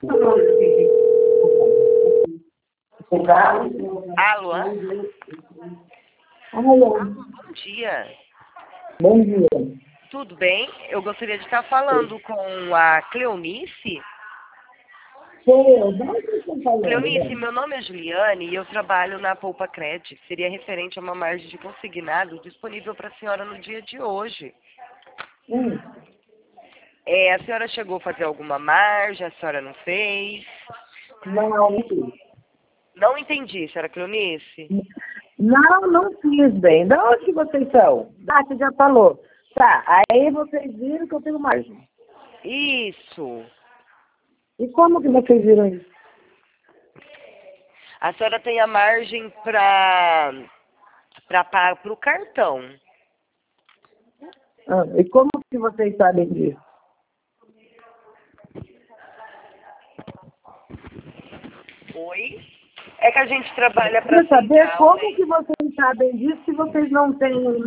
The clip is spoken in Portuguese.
Alô? Alô, Bom dia. bom dia. Tudo bem? Eu gostaria de estar falando com a Cleonice. Sou eu, de onde vocês estão falando? Cleonice, meu nome é Juliane e eu trabalho na Poupa Cred. Seria referente a uma margem de consignado disponível para a senhora no dia de hoje. Hum, A senhora chegou a fazer alguma margem, a senhora não fez? não fiz. Não entendi, senhora Cleonice. Não fiz bem. De onde que vocês são? Ah, você já falou. Tá, aí vocês viram que eu tenho margem. Isso. E como que vocês viram isso? A senhora tem a margem para o cartão. Ah, e como que vocês sabem disso? Oi? É que a gente trabalha para Quero saber central, como né? que vocês sabem disso se vocês não têm